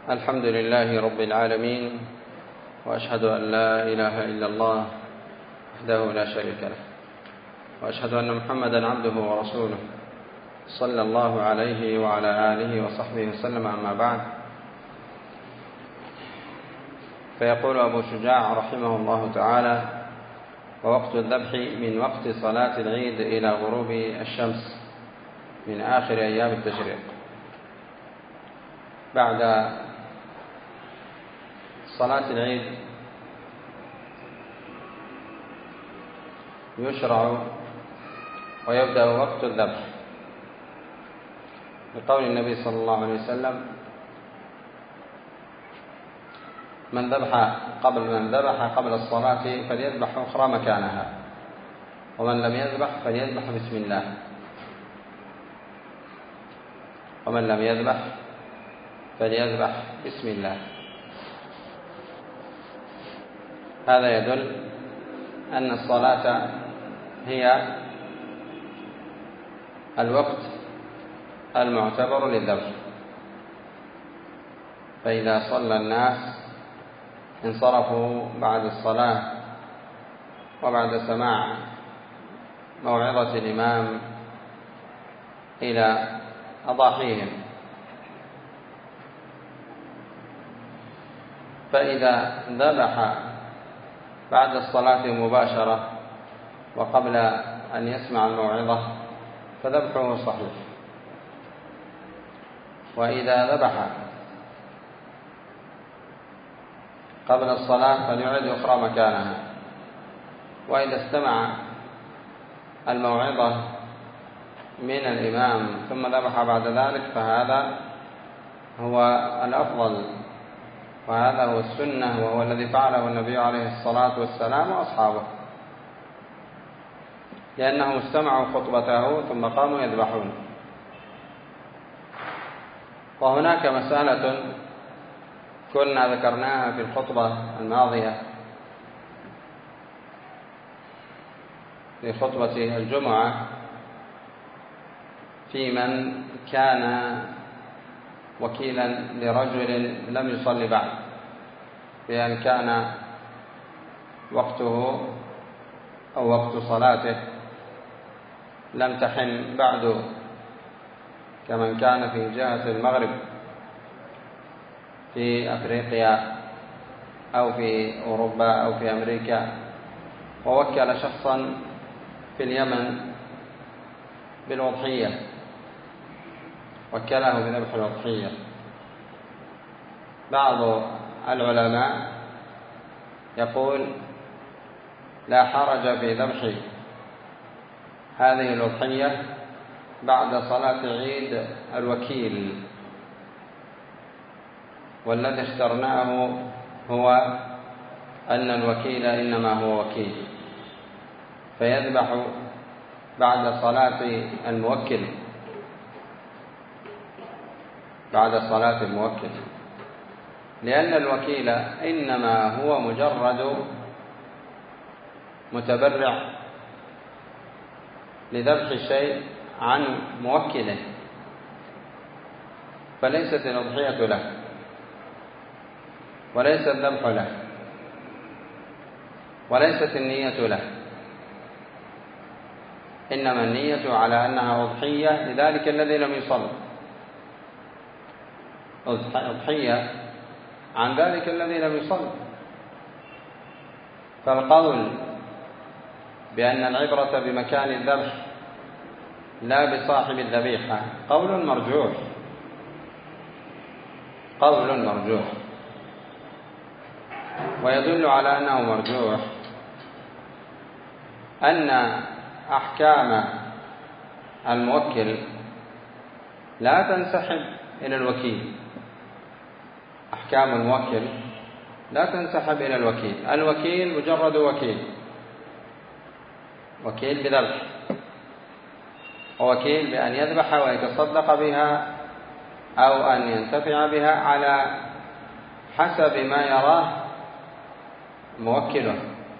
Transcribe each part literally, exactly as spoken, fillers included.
الحمد لله رب العالمين، وأشهد أن لا إله إلا الله وحده لا شريك له، وأشهد أن محمدا عبده ورسوله صلى الله عليه وعلى آله وصحبه وسلم. أما بعد، فيقول أبو شجاع رحمه الله تعالى: ووقت الذبح من وقت صلاة العيد إلى غروب الشمس من آخر أيام التشريق. بعد صلاة العيد يشرع ويبدأ وقت الذبح، لقول النبي صلى الله عليه وسلم: من ذبح قبل من ذبح قبل الصلاة فليذبح أخرى مكانها، ومن لم يذبح فليذبح بسم الله، ومن لم يذبح فليذبح بسم الله. هذا يدل أن الصلاة هي الوقت المعتبر للذبح، فإذا صلى الناس انصرفوا بعد الصلاة وبعد سماع موعظة الإمام إلى أضاحيهم، فإذا ذبح بعد الصلاة مباشرة وقبل أن يسمع الموعظة فذبحه صحيح، وإذا ذبح قبل الصلاة فليعد أخرى مكانها، وإذا استمع الموعظة من الإمام ثم ذبح بعد ذلك فهذا هو الأفضل، وهذا هو السنة، وهو الذي فعله النبي عليه الصلاة والسلام وأصحابه، لأنهم استمعوا خطبته ثم قاموا يذبحون. وهناك مسألة كنا ذكرناها في الخطبة الماضية، في خطبة الجمعة، في من كان وكيلا لرجل لم يصلي بعد، بأن كان وقته أو وقت صلاته لم تحن بعد، كمن كان في جهة المغرب في أفريقيا أو في أوروبا أو في أمريكا، ووكل شخصا في اليمن بالأضحية، وكله بذبح الأضحية. بعض العلماء يقول: لا حرج في ذبح هذه الأضحية بعد صلاة عيد الوكيل، والذي اخترناه هو أن الوكيل إنما هو وكيل، فيذبح بعد صلاة الموكل بعد صلاة الموكل لأن الوكيل إنما هو مجرد متبرع لذبح الشيء عن موكله، فليست الأضحية له وليس الذبح له وليست النية له، إنما النية على أنها أضحية لذلك الذي لم يصل، أضحية عن ذلك الذي لم يصل. فالقول بأن العبرة بمكان الذبح لا بصاحب الذبيحة قول مرجوح قول مرجوح ويدل على أنه مرجوح أن أحكام الموكل لا تنسحب إلى الوكيل. أحكام الموكل لا تنسحب إلى الوكيل، الوكيل مجرد وكيل، وكيل بذبح، ووكيل بأن يذبح ويتصدق بها أو أن ينتفع بها على حسب ما يراه موكله.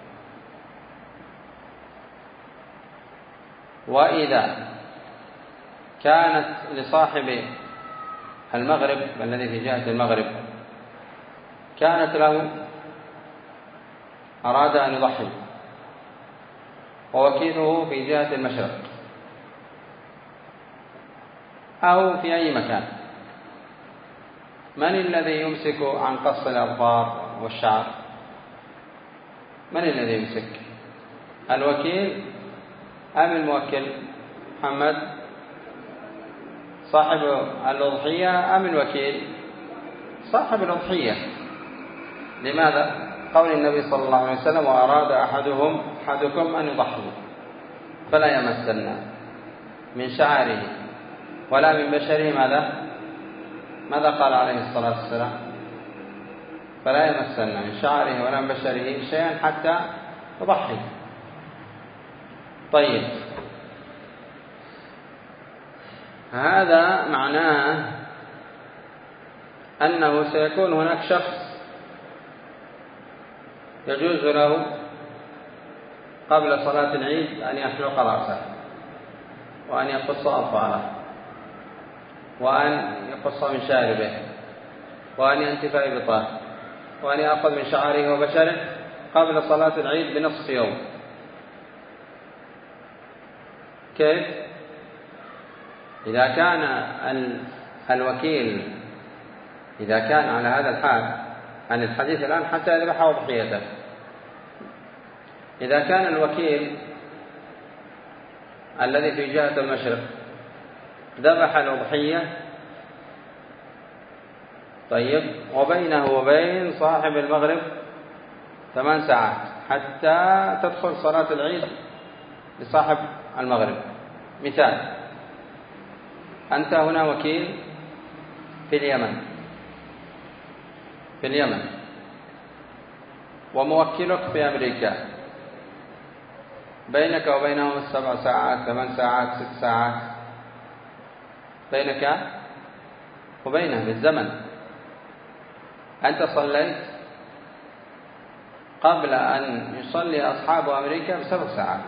وإذا كانت لصاحب المغرب الذي في جهة المغرب كانت له أراد أن يضحي ووكيله في جهة المشرق أو في أي مكان، من الذي يمسك عن قص الأظفار والشعر؟ من الذي يمسك؟ الوكيل أم الموكل؟ محمد صاحب الأضحية أم الوكيل؟ صاحب الأضحية. لماذا؟ قول النبي صلى الله عليه وسلم: وأراد أحدهم أحدكم أن يضحي فلا يمسن من شعره ولا من بشره ماذا؟ ماذا قال عليه الصلاة والسلام؟ فلا يمسن من شعره ولا من بشره شيئا حتى يضحي. طيب، هذا معناه أنه سيكون هناك شخص يجوز له قبل صلاة العيد أن يحلق رأسه وأن يقص أظفاره وأن يقص من شاربه وأن ينتف إبطه وأن يأخذ من شعره وبشره قبل صلاة العيد بنصف يوم. كيف؟ إذا كان الوكيل إذا كان على هذا الحال، عن الحديث الآن حتى يذبح أضحيته، إذا كان الوكيل الذي في جهة المشرق ذبح الأضحية، طيب، وبينه وبين صاحب المغرب ثمان ساعات حتى تدخل صلاة العيد لصاحب المغرب. مثال: أنت هنا وكيل في اليمن في اليمن وموكلك في أمريكا، بينك وبينهم سبع ساعات ثمان ساعات ست ساعات بينك وبينه بالزمن. أنت صليت قبل أن يصلي أصحاب أمريكا بسبع ساعات.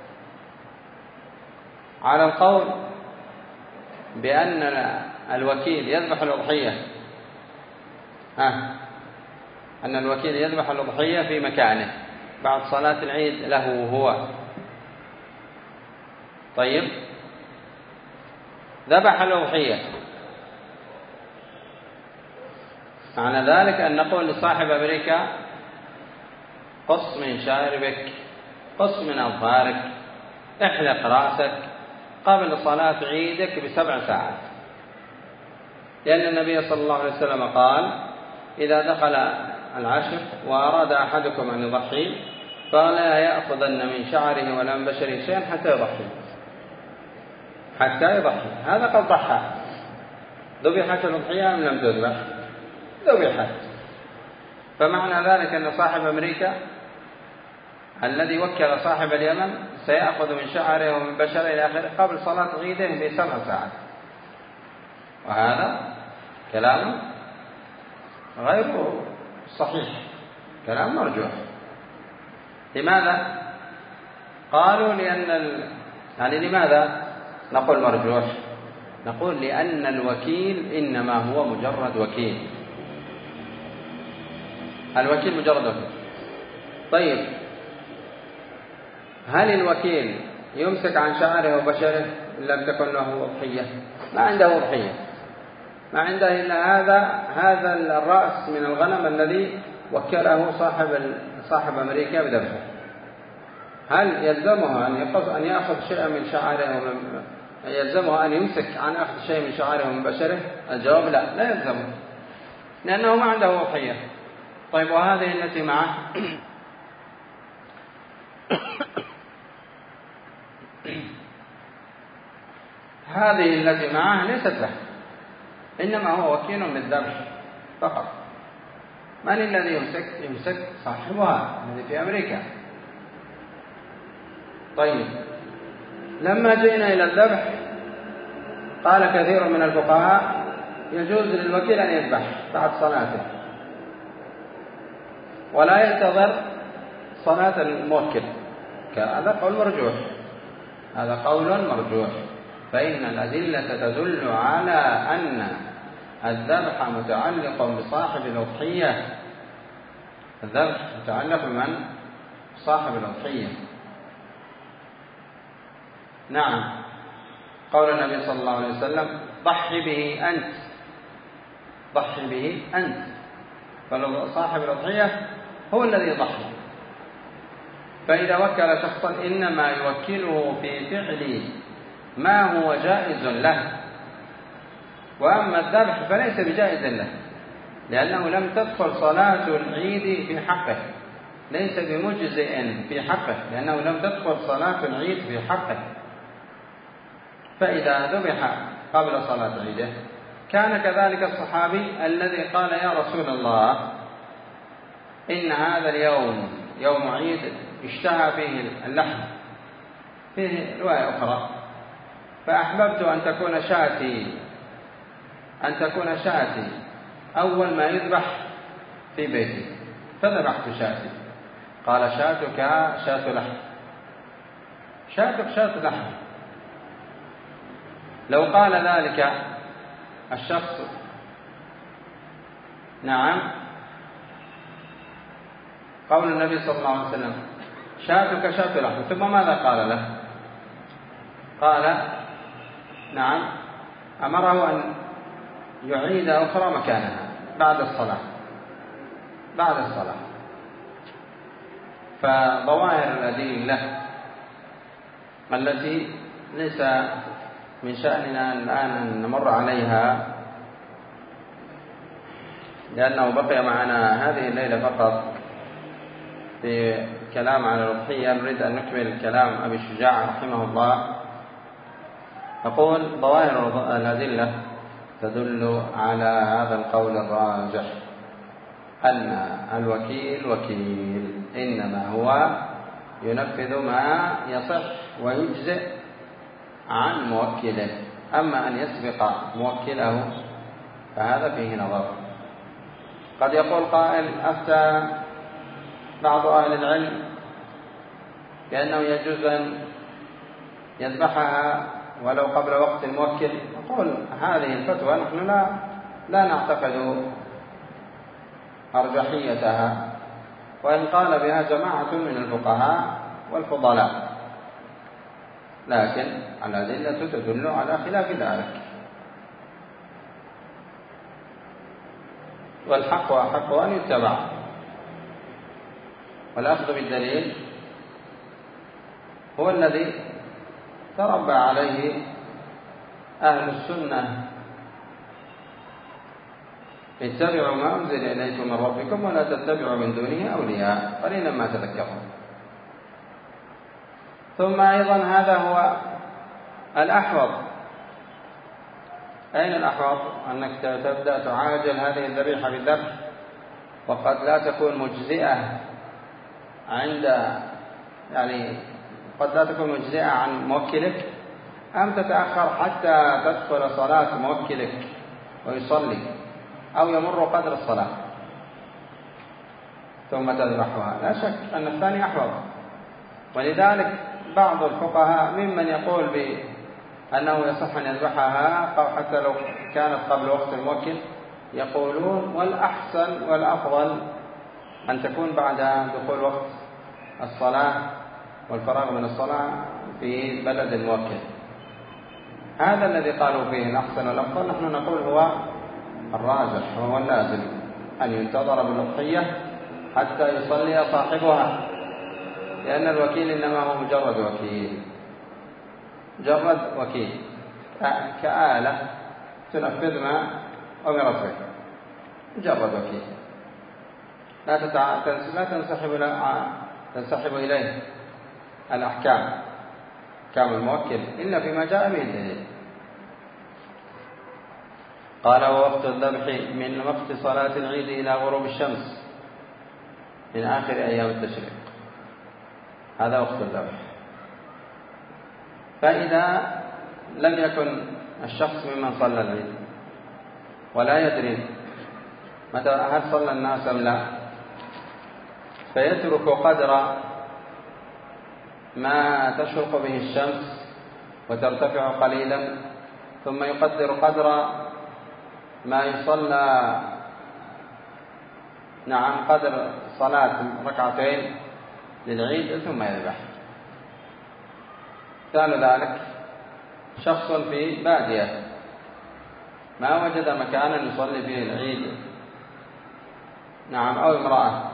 على القول بأن الوكيل يذبح الأضحية ها أن الوكيل يذبح الأضحية في مكانه بعد صلاة العيد له هو. طيب، ذبح الأضحية، معنى ذلك أن نقول لصاحب أمريكا: قص من شاربك، قص من أظفارك، احلق رأسك قبل صلاة عيدك بسبع ساعات، لأن النبي صلى الله عليه وسلم قال: إذا دخل العشر وأراد أحدكم أن يضحي فلا يأخذن من شعره ولا من بشره شيئا حتى يضحي حتى يضحي هذا قد ضحى. ذبحت الأضحية أم لم تذبح؟ ذبحت. فمعنى ذلك أن صاحب أمريكا الذي وكل صاحب اليمن سيأخذ من شعره ومن بشره إلى آخره قبل صلاة عيده بسبع ساعات، وهذا كلام غير صحيح، كلام مرجوح. لماذا؟ قالوا لأن ال... يعني لماذا نقول مرجوح؟ نقول لأن الوكيل إنما هو مجرد وكيل، الوكيل مجرد وكيل. طيب، هل الوكيل يمسك عن شعره وبشره إن لم تكن له أضحية؟ ما عنده أضحية، ما عنده إلا هذا هذا الرأس من الغنم الذي وكله صاحب صاحب أمريكا بذبحه. هل يلزمه أن يقص أن يأخذ شيئا من شعره ومن يلزمه أن يمسك عن أخذ شيء من شعره ومن بشره؟ الجواب لا، لا يلزمه، لأنه ما عنده أضحية. طيب، وهذه التي معه هذه التي معه ليست له، إنما هو وكيل بالذبح فقط. من الذي يمسك؟ يمسك صاحبها الذي في أمريكا. طيب، لما جئنا إلى الذبح قال كثير من الفقهاء يجوز للوكيل أن يذبح بعد صلاته ولا ينتظر صلاة الموكل. هذا قول مرجوح، هذا قول مرجوح، فإن الأدلة تدل على أن الذبح متعلق بصاحب الأضحية الذبح يتعلق بمن؟ صاحب الأضحية. نعم، قول النبي صلى الله عليه وسلم ضحي به أنت، ضحي به أنت، فصاحب الأضحية هو الذي يضحي. فإذا وكل شخصا إنما يوكله في فعل ما هو جائز له، وأما الذبح فليس بجائز له، لأنه لم تدخل صلاة العيد في حقه، ليس بمجزئ في حقه، لأنه لم تدخل صلاة العيد في حقه. فإذا ذبح قبل صلاة عيده كان كذلك الصحابي الذي قال يا رسول الله إن هذا اليوم يوم عيد اشتهى فيه اللحم، فيه رواية أخرى، فأحببت أن تكون شاتي أن تكون شاتي أول ما يذبح في بيتي، فذبحت شاتي. قال شاتك شاة لحم، شاتك شاة لحم. لو قال ذلك الشخص نعم، قول النبي صلى الله عليه وسلم شاتك شاة لحم، ثم ماذا قال له؟ قال نعم، أمره أن يعيد أخرى مكانها بعد الصلاة، بعد الصلاة. فظواهر الأدلة التي ليس من شأننا الآن أن نمر عليها، لأنه بقي معنا هذه الليلة فقط في كلام على الأضحية، نريد أن نكمل كلام أبي الشجاع رحمه الله. أقول ظواهر الأدلة تدل على هذا القول الراجح، أن الوكيل وكيل، إنما هو ينفذ ما يصح ويجزئ عن موكله، أما أن يسبق موكله فهذا فيه نظر. قد يقول قائل أفتى بعض أهل العلم بأنه يجوز أن يذبحها ولو قبل وقت الموكل. نقول هذه الفتوى نحن لا لا نعتقد أرجحيتها، وإن قال بها جماعة من الفقهاء والفضلاء، لكن الأدلة تدل على خلاف ذلك، والحق أحق أن يتبع، والأخذ بالدليل هو الذي تربى عليه أهل السنة. اتبعوا ما أنزل إليكم من ربكم ولا تتبعوا من دونه أولياء قليلا ما تذكرون. ثم أيضا هذا هو الأحوط. أين الأحوط؟ أنك تبدأ تعاجل هذه الذبيحة بالذبح، وقد لا تكون مجزئة عند يعني قد لا تكون مجزئة عن موكلك، أم تتأخر حتى تدخل صلاة موكلك ويصلي أو يمر قدر الصلاة ثم تذبحها. لا شك أن الثاني أحوط، ولذلك بعض الفقهاء ممن يقول بأنه يصح أن يذبحها حتى لو كانت قبل وقت الموكل، يقولون والأحسن والأفضل أن تكون بعد دخول وقت الصلاة والفراغ من الصلاة في بلد الموكل. هذا الذي قالوا فيه الأحسن والأفضل. نحن نقول هو الراجح وهو اللازم، أن ينتظر بالأضحية حتى يصلي صاحبها، لأن الوكيل إنما هو مجرد وكيل، مجرد وكيل كآلة تنفذ ما أمرت به، مجرد وكيل لا تتع... لا تنسحب لا تنسحب إليه الأحكام كام الموكل إلا فيما جاء به الدليل. قال ووقت الذبح من وقت صلاة العيد إلى غروب الشمس من آخر أيام التشريق، هذا وقت الذبح. فإذا لم يكن الشخص ممن صلى العيد ولا يدري متى هل صلى الناس أم لا، فيترك قدر ما تشرق به الشمس وترتفع قليلا، ثم يقدر قدر ما يصلى نعم قدر صلاة ركعتين للعيد ثم يذبح. مثال ذلك شخص في بادية ما وجد مكانا يصلي فيه العيد، نعم، أو امرأة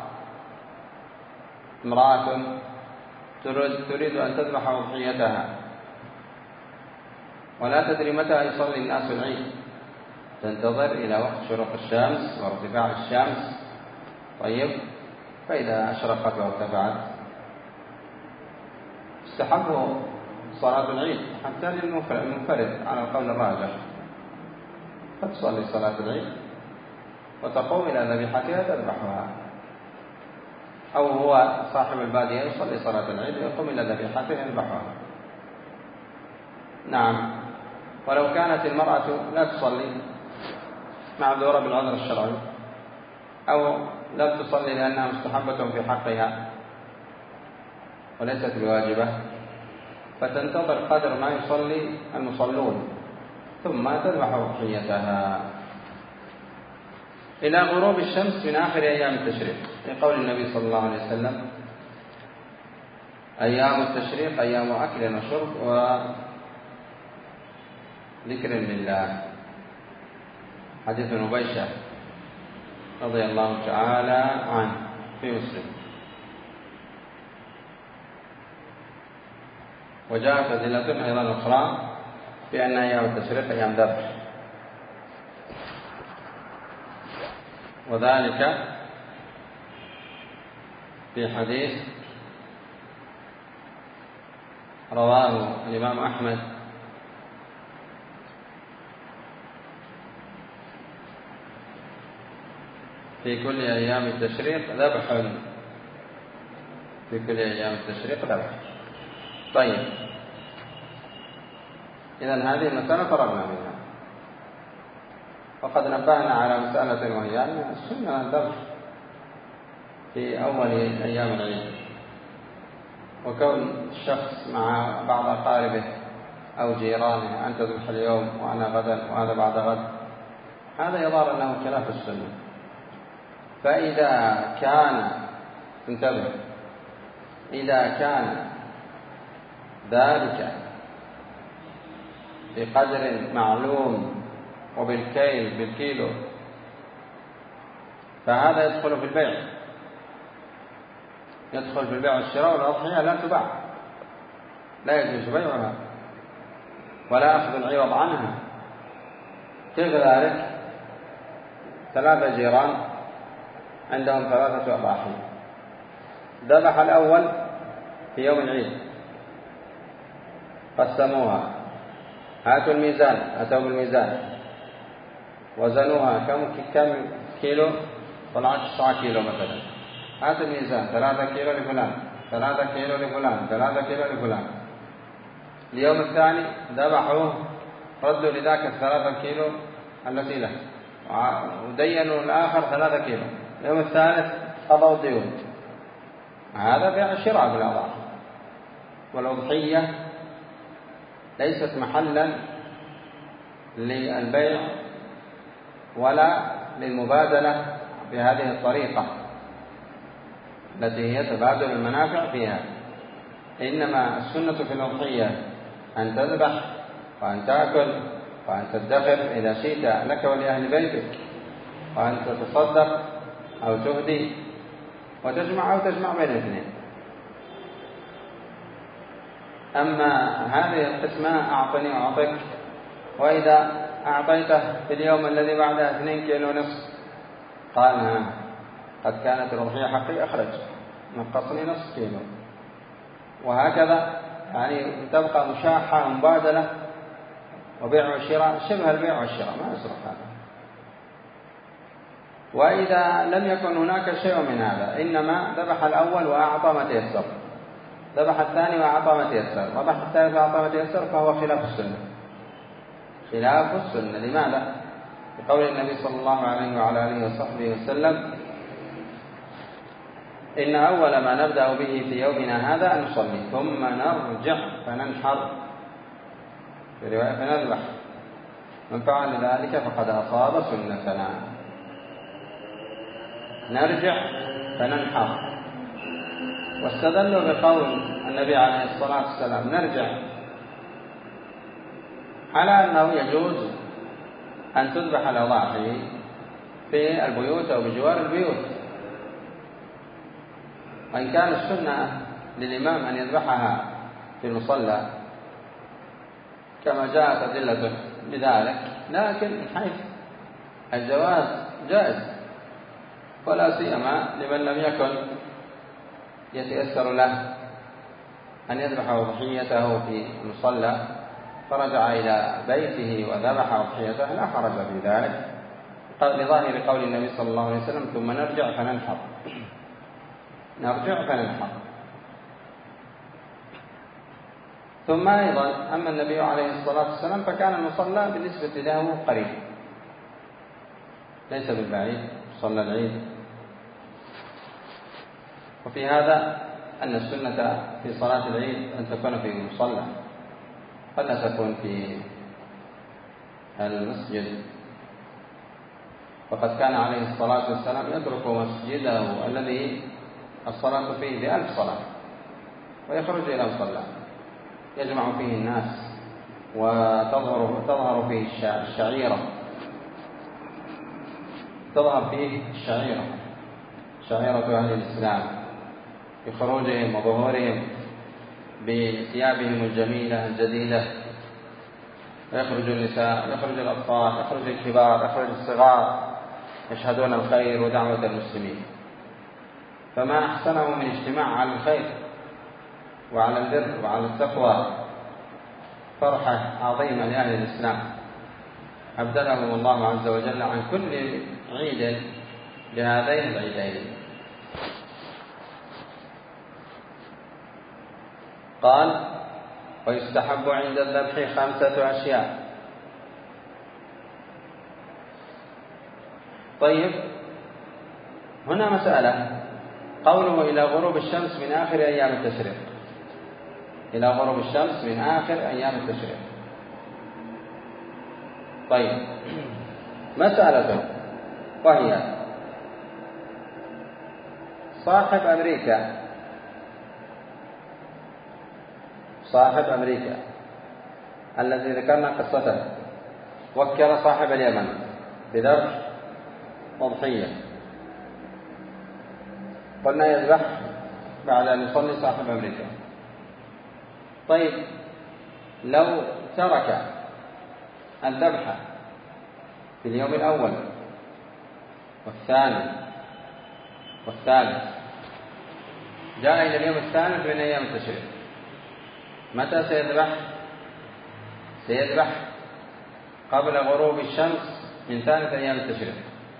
امرأة تريد أن تذبح أضحيتها ولا تدري متى يصلي الناس العيد، تنتظر إلى وقت شروق الشمس وارتفاع الشمس. طيب، فإذا أشرقت وارتفعت استحبوا صلاة العيد حتى للمنفرد على القول الراجح، فتصلي صلاة العيد وتقوم إلى ذبيحتها تذبحها، أو هو صاحب البادية يصلي صلاة العيد ويقوم إلى ذبيحتها يذبحها. نعم. ولو كانت المرأة لا تصلي معذورة بالعذر الشرعي، أو لم تصلي لأنها مستحبة في حقها وليست بواجبة، فتنتظر قدر ما يصلي المصلون ثم تذبح أضحيتها إلى غروب الشمس من آخر أيام التشريق، لقول النبي صلى الله عليه وسلم: أيام التشريق أيام أكل وشرب وذكر لله. حديث نبيشة رضي الله تعالى عنه في مسلم. وجاءت أدلة أيضا أخرى بأن أيام التشريق أيام ذبح، وذلك في حديث رواه الإمام أحمد في كل أيام التشريق ذبح، في كل أيام التشريق ذبح. طيب، إذن هذه المسألة فرغنا منها، وقد نبهنا على مسألة وهي أن السنة الذبح في أول أيام العيد، وكون الشخص مع بعض أقاربه أو جيرانه أن تذبح اليوم وأنا غدا وهذا بعد غد، هذا يظهر أنه خلاف السنة. فإذا كان انتبه إذا كان ذلك بقدر معلوم وبالكيل بالكيلو فهذا يدخل في البيع، يدخل في البيع والشراء، والأضحية لا تباع، لا يجوز بيعها ولا أخذ العوض عنها. كيف ذلك؟ ثلاثة جيران عندهم ثلاثة أضاحي، ذبح الأول في يوم العيد، قسموها، هاتوا الميزان، أتوا بالميزان وزنوها كم كم كيلو، طلعت تسعة كيلو مثلا، هات الميزان، ثلاثة كيلو لفلان، ثلاثة كيلو لفلان، ثلاثة كيلو لفلان. اليوم الثاني ذبحوه، ردوا لذاك الثلاثة كيلو التي له، ودينوا الآخر ثلاثة كيلو. اليوم الثالث قضوا الديون. هذا بيع الشراء بالأضاحي، والأضحية ليست محلا للبيع ولا للمبادلة بهذه الطريقة التي هي تبادل المنافع فيها. إنما السنة في الأضحية أن تذبح وأن تأكل وأن تدخر إذا شئت لك ولأهل بيتك، وأن تتصدق أو تهدي وتجمع أو تجمع بين الاثنين. أما هذه القسمة أعطني وأعطيك، وإذا أعطيته في اليوم الذي بعده اثنين كيلو نصف قال ها قد كانت الأضحية حقي أخرج نقصني نصف كيلو، وهكذا يعني تبقى مشاحة ومبادلة وبيع وشراء شبه البيع والشراء، ما يصلح هذا. وإذا لم يكن هناك شيء من هذا، إنما ذبح الأول وأعطى ما تيسر، ذبح الثاني وأعطى ما تيسر، ذبح الثالث وأعطى ما تيسر، فهو خلاف السنة، خلاف السنة. لماذا؟ بقول النبي صلى الله عليه وعلى آله وصحبه وسلم: إن أول ما نبدأ به في يومنا هذا أن نصلي ثم نرجع فننحر، في رواية فنذبح، من فعل ذلك فقد أصاب سنتنا. نرجع فننحر. واستدلوا بقول النبي عليه الصلاة والسلام نرجع على أنه يجوز أن تذبح الأضاحي في البيوت أو بجوار البيوت، وإن كان السنة للإمام أن يذبحها في المصلى كما جاءت أدلة بذلك، لكن من حيث الجواز جائز، ولا سيما لمن لم يكن يتيسر له أن يذبح أضحيته في المصلى فرجع إلى بيته وذبح أضحيته لا حرج في ذلك، لظاهر قول النبي صلى الله عليه وسلم ثم نرجع فننحر. نرجع فننحر. ثم أيضا أما النبي عليه الصلاة والسلام فكان المصلى بالنسبة له قريب ليس بالبعيد، صلى العيد. وفي هذا أن السنة في صلاة العيد أن تكون في المصلى فلا تكون في المسجد، وقد كان عليه الصلاة والسلام يترك مسجده الذي الصلاة فيه بألف صلاة ويخرج إلى مصلى يجمع فيه الناس وتظهر تظهر فيه الشعيرة تظهر فيه الشعيرة شعيرة أهل الإسلام بخروجهم وظهورهم بثيابهم الجميلة الجديدة، ويخرج النساء، يخرج الأطفال، يخرج الكبار، يخرج الصغار يشهدون الخير ودعوة المسلمين. فما أحسنه من اجتماع على الخير وعلى البر وعلى التقوى، فرحة عظيمة لأهل الإسلام أبدلهم الله عز وجل عن كل عيد بهذين العيدين. قال ويستحب عند الذبح خمسة أشياء. طيب هنا مسألة، قوله إلى غروب الشمس من آخر أيام التشريق، إلى غروب الشمس من آخر أيام التشريق. طيب مسألة وهي صاحب أمريكا صاحب أمريكا الذي ذكرنا قصته وكل صاحب اليمن بذبح أضحية، قلنا يذبح بعد أن يصلي صاحب أمريكا. طيب لو ترك الذبح في اليوم الأول والثاني والثالث جاء إلى اليوم الثالث من أيام التشريق، متى سيذبح؟ سيذبح قبل غروب الشمس من ثالث أيام التشريق.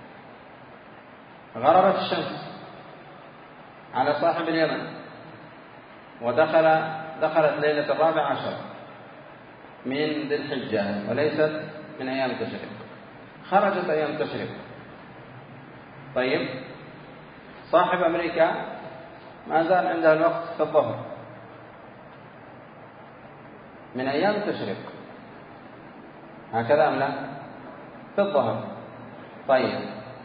غربت الشمس على صاحب اليمن ودخل دخلت ليلة الرابع عشر من ذي الحجة وليست من أيام التشريق، خرجت أيام التشريق. طيب صاحب أمريكا ما زال عنده الوقت في الظهر من أيام التشريق، هكذا أم لا؟ في الظهر. طيب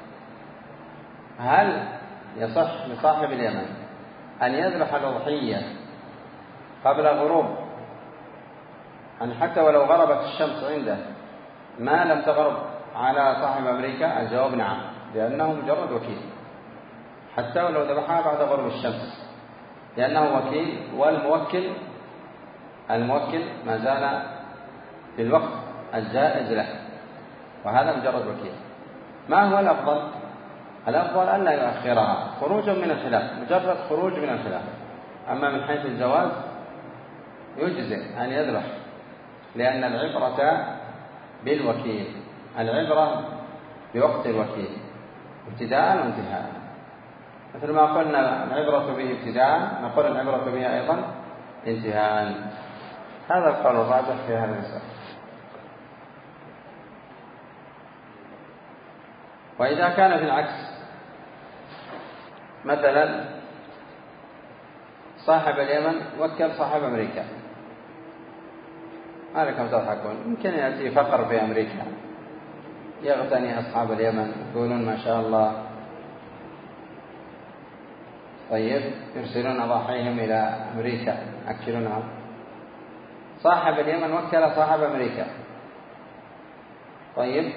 هل يصح لصاحب اليمن أن يذبح الأضحية قبل غروب، يعني حتى ولو غربت الشمس عنده ما لم تغرب على صاحب أمريكا؟ الجواب نعم، لأنه مجرد وكيل، حتى ولو ذبحها بعد غروب الشمس لأنه وكيل، والموكل الموكل ما زال في الوقت الجائز له، وهذا مجرد وكيل. ما هو الأفضل؟ الأفضل أن لا يؤخرها خروجا من الخلاف، مجرد خروج من الخلاف. أما من حيث الجواز يجزئ أن يذبح، لأن العبرة بالوكيل، العبرة بوقت الوكيل ابتداء وانتهاء. مثل ما قلنا العبرة به ابتداء نقول العبرة به أيضا انتهاء. هذا القول الراجح في هذا المسألة. وإذا كان في العكس، مثلا صاحب اليمن وكل صاحب أمريكا، ما لكم تضحكون، يمكن يأتي فقر في أمريكا يغتني أصحاب اليمن، يقولون ما شاء الله طيب يرسلون أضاحيهم إلى أمريكا يأكلونها. صاحب اليمن وكل صاحب أمريكا. طيب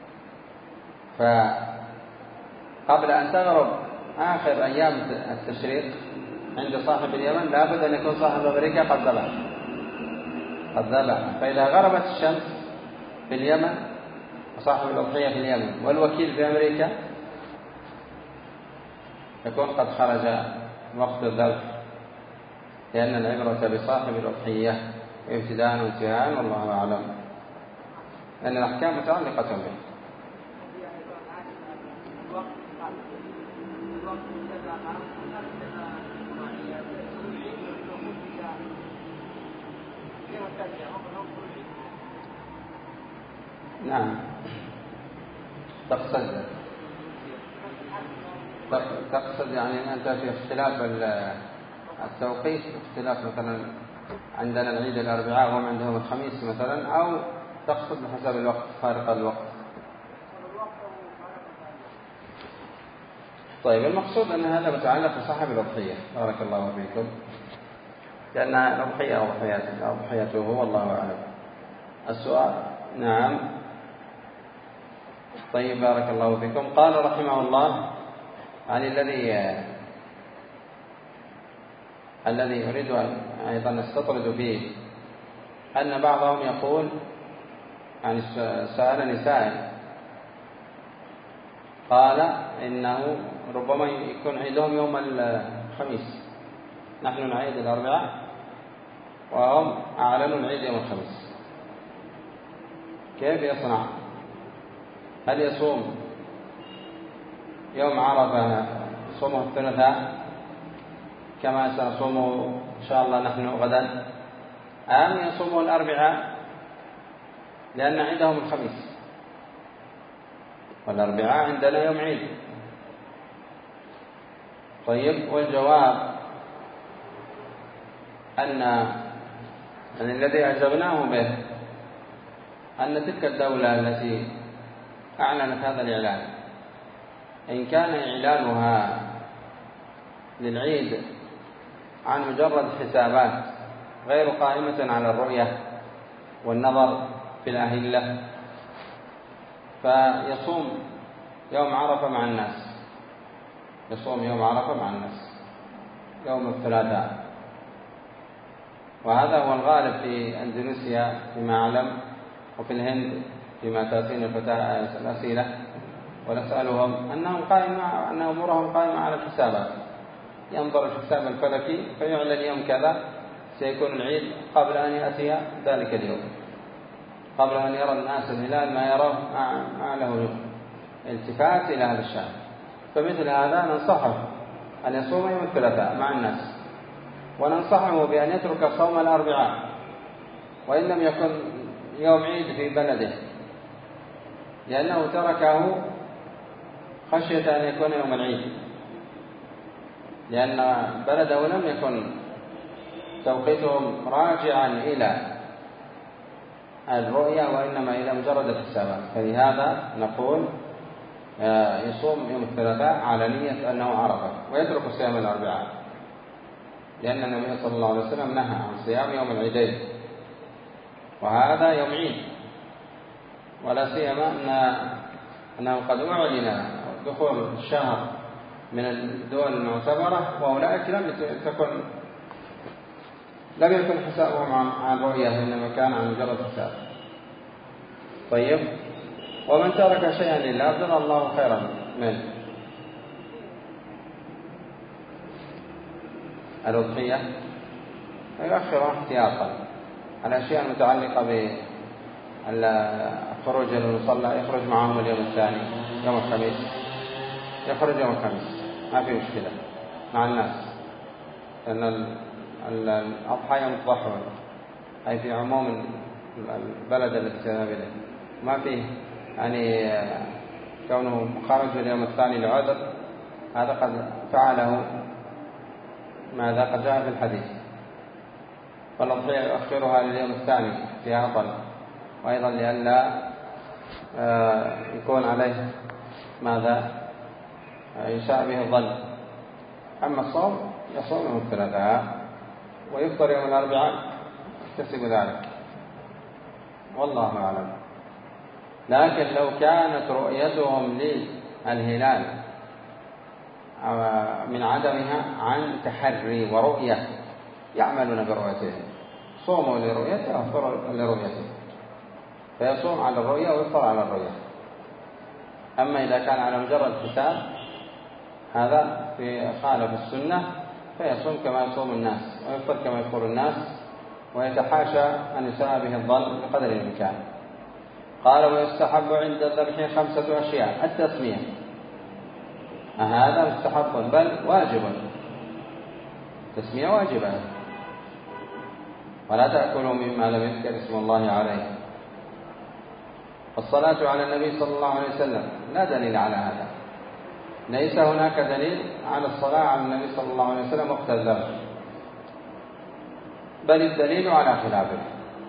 فقبل أن تغرب آخر أيام التشريق عند صاحب اليمن لابد أن يكون صاحب أمريكا قد ذبح قد ذبح فإذا غربت الشمس في اليمن وصاحب الأضحية في اليمن والوكيل في أمريكا يكون قد خرج وقت الذبح، لأن العبرة بصاحب الأضحية ابتداء وانتهاء والله أعلم، لأن الأحكام متعلقة به. نعم تقصد تقصد يعني أنت في اختلاف التوقيت، اختلاف مثلا عندنا العيد الأربعاء وهم عندهم الخميس مثلا، أو تقصد بحسب الوقت فارق الوقت؟ طيب المقصود أن هذا متعلق بصاحب الأضحية بارك الله فيكم، لأن الأضحية أضحيته أضحيته هو الله أعلم. السؤال نعم. طيب بارك الله فيكم. قال رحمه الله عن الذي الذي أريد أن أيضا نستطرد فيه أن بعضهم يقول يعني سألني سائل قال إنه ربما يكون عيدهم يوم الخميس، نحن نعيد الأربعاء وهم أعلنوا العيد يوم الخميس، كيف يصنع؟ هل يصوم يوم عرفة يصومه الثلاثاء كما سنصومه إن شاء الله نحن غدا، أم يصومه الأربعاء لأن عيدهم الخميس والأربعاء عندنا يوم عيد؟ طيب والجواب أن أن الذي أعجبناه به أن تلك الدولة التي أعلنت هذا الإعلان إن كان إعلانها للعيد عن مجرد حسابات غير قائمة على الرؤية والنظر في الأهلة، فيصوم يوم عرفة مع الناس، يصوم يوم عرفة مع الناس يوم الثلاثاء، وهذا هو الغالب في أندونيسيا فيما أعلم، وفي الهند فيما تأتينا الأسئلة ونسألهم أنهم قائمة أن أمورهم قائمة على الحسابات، ينظر الحساب الفلكي فيعلن يوم كذا سيكون العيد قبل أن يأتي ذلك اليوم، قبل أن يرى الناس الهلال ما يرى ما له التفات إلى هذا الشأن. فمثل هذا ننصحه أن يصوم يوم الثلاثاء مع الناس، وننصحه بأن يترك صوم الأربعاء وإن لم يكن يوم عيد في بلده، لأنه تركه خشية أن يكون يوم العيد، لأن بلده لم يكن توقيتهم راجعا إلى الرؤية وإنما إلى مجرد الحسابات، فلهذا نقول يصوم يوم الثلاثاء على نية أنه عرفة ويترك صيام الأربعاء، لأن النبي صلى الله عليه وسلم نهى عن صيام يوم العيدين وهذا يوم عيد، ولا سيما أنه قد أعلن دخول الشهر من الدول المعتبرة وأولئك لم تكن لم يكن حسابهم عن رؤية إنما كان عن مجرد حساب. طيب ومن ترك شيئا لله أبدل الله خيرا منه. الأضحية يؤخر احتياطا الأشياء المتعلقة بالخروج إلى المصلى يخرج معهم اليوم الثاني يوم الخميس، يخرج يوم الخميس ما في مشكلة مع الناس، لأن الأضحى يوم الضحى أي في عموم البلد الذي تذهب إليه، ما فيه يعني كونه خرج اليوم الثاني لعذر، هذا قد فعله ماذا قد جاء في الحديث، فالأضحية يؤخرها لليوم الثاني احتياطا، وأيضا لئلا يكون عليه ماذا يشاء به الظن، أما الصوم يصوم يوم الثلاثاء ويفطر يوم الأربعاء يكتسب ذلك، والله أعلم. لكن لو كانت رؤيتهم للهلال من عدمها عن تحري ورؤية يعملون برؤيته، صوموا لرؤيته وافطروا لرؤيته، فيصوم على الرؤية ويفطر على الرؤية. أما إذا كان على مجرد حساب هذا في خالف السنة، فيصوم كما يصوم الناس ويفطر كما يفطر الناس، ويتحاشى أن يساء به الظن بقدر الإمكان. قال ويستحب عند الذبح خمسة أشياء. التسمية هذا مستحب بل واجب، التسمية واجبة، ولا تأكلوا مما لم يذكر اسم الله عليه. الصلاة على النبي صلى الله عليه وسلم لا دليل على هذا، ليس هناك دليل على الصلاة على النبي صلى الله عليه وسلم وقت الذبح، بل الدليل على خلافه.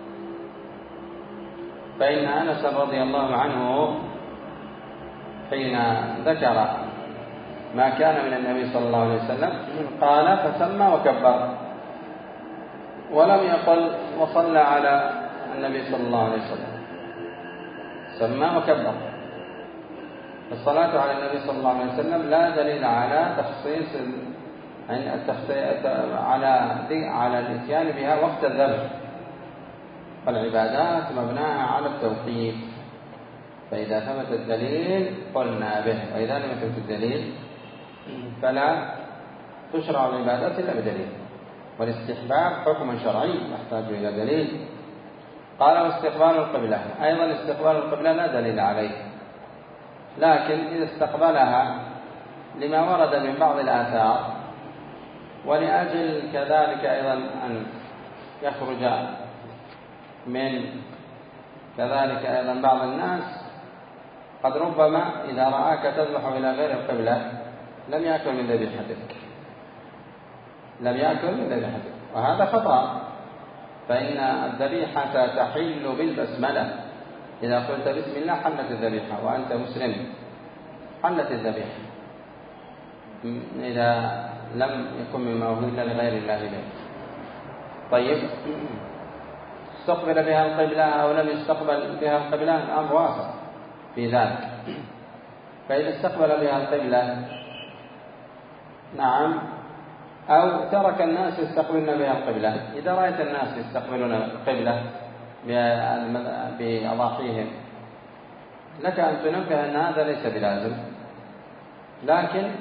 فإن أنس رضي الله عنه حين ذكر ما كان من النبي صلى الله عليه وسلم قال فسمى وكبر، ولم يقل وصلى على النبي صلى الله عليه وسلم، سمى وكبر. الصلاة على النبي صلى الله عليه وسلم لا دليل على تخصيص على على الاتيان بها وقت الذبح، فالعبادات مبناها على التوقيف، فإذا ثبت الدليل قلنا به، وإذا لم يثبت الدليل فلا تشرع العبادات إلا بدليل. والاستحباب حكم شرعي يحتاج إلى دليل. قال واستقبال القبلة، أيضا استقبال القبلة لا دليل عليه، لكن إذا استقبلها لما ورد من بعض الآثار، ولأجل كذلك أيضا أن يخرج من كذلك أيضا بعض الناس قد ربما إذا رآك تذبح إلى غير القبلة لم يأكل من ذبيحتك لم يأكل من ذبيحتك وهذا خطأ، فإن الذبيحة تحل بالبسملة. إذا قلت بسم الله حلت الذبيحة وأنت مسلم، حلت الذبيحة إذا لم يكن مما أهل لغير الله به. طيب، استقبل بها القبلة أو لم يستقبل بها القبلة الأمر واسع في ذلك. فإذا استقبل بها القبلة نعم، أو ترك الناس يستقبلون بها القبلة. إذا رأيت الناس يستقبلون القبلة بأضاحيهم لك أن تنبه أن هذا ليس بلازم، لكن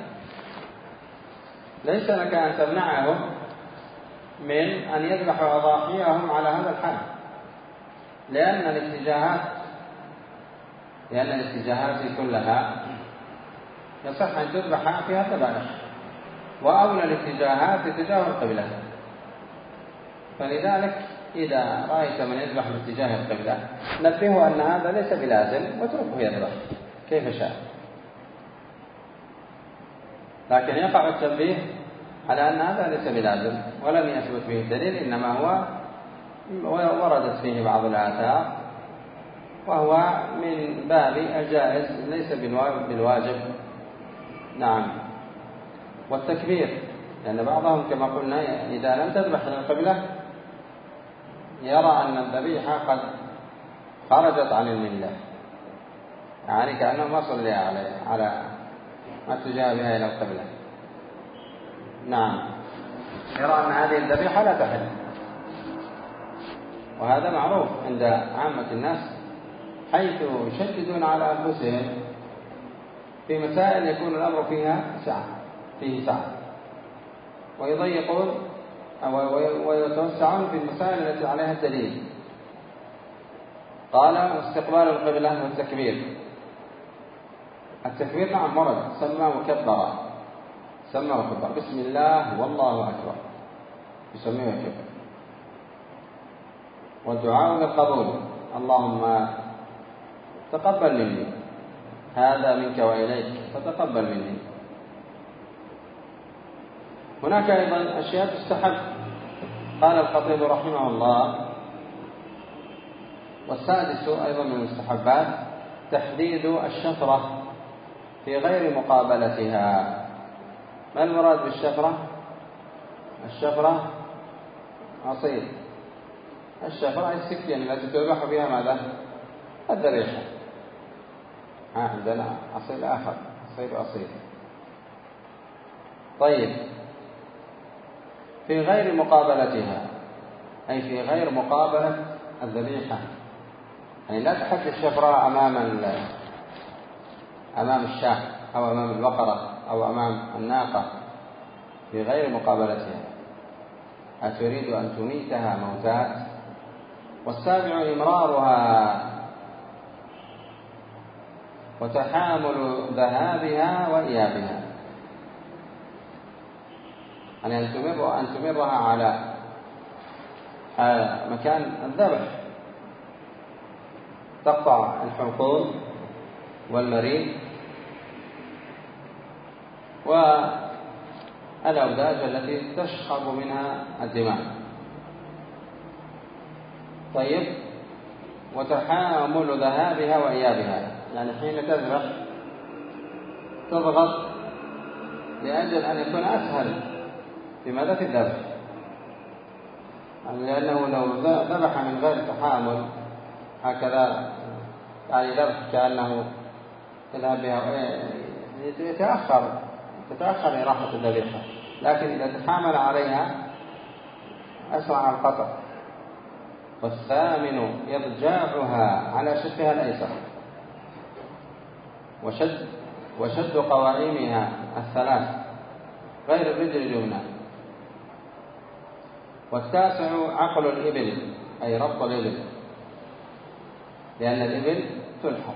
ليس لك أن تمنعهم من أن يذبحوا أضاحيهم على هذا الحال، لأن الاتجاهات لأن الاتجاهات كلها يصح أن تذبح فيها ذبائح، وأولى الاتجاهات اتجاه القبلة. فلذلك إذا رأيت من يذبح باتجاه القبلة نبهه أن هذا ليس بلازم واتركه يذبح كيف شاء، لكن يقع التنبيه على أن هذا ليس بلازم ولم يثبت به الدليل، إنما هو وردت فيه بعض الآثار وهو من باب الجائز ليس بالواجب. نعم. والتكبير، لأن بعضهم كما قلنا إذا لم تذبح للقبلة يرى أن الذبيحة قد خرجت عن الملة، يعني كأنه ما صلى عليه على ما اتجاه بها إلى القبلة. نعم، يرى أن هذه الذبيحة لا تحل، وهذا معروف عند عامة الناس، حيث يشددون على أنفسهم في مسائل يكون الأمر فيها سعة فيه سعة، ويضيقون ويتوسعون في المسائل التي عليها الدليل. قال استقبال القبلة والتكبير. التكبير نعم مرض، سمى وكبر سمى وكبر بسم الله والله أكبر يسميه وكبر. والدعاء بالقبول، اللهم تقبل مني هذا منك وإليك فتقبل مني. هناك أيضا أشياء تستحب. قال الخطيب رحمه الله والسادس أيضا من المستحبات تحديد الشفرة في غير مقابلتها، ما المراد بالشفرة؟ الشفرة عصير، الشفرة السكين التي تذبح بها ماذا؟ الذبيحة. عندنا أصيل آخر، أصيل أصيل. طيب، في غير مقابلتها، أي في غير مقابلة الذبيحة، يعني لا تحد الشفرة أمام أمام الشاة أو أمام البقرة أو أمام الناقة، في غير مقابلتها. أتريد أن تميتها موتات؟ والسابع إمرارها وتحامل ذهابها وإيابها، يعني أن تمر أن تمرها على مكان الذبح، تقطع الحلقوم والمريء والأوداج التي تشخب منها الدماء. طيب، وتحامل ذهابها وإيابها، يعني حين تذبح تضغط لأجل أن يكون أسهل في ماذا؟ في الذبح، يعني لأنه لو ذبح من غير تحامل هكذا، يعني ذبح كأنه يذهب بها، يتأخر تتأخر إراحة الذبيحة، لكن إذا تحامل عليها أسرع القطع. والثامن إضجاعها على شقها الأيسر وشد وشد قوائمها الثلاث غير الرجل اليمنى. والتاسع عقل الإبل، أي ربط الإبل، لأن الإبل تلحق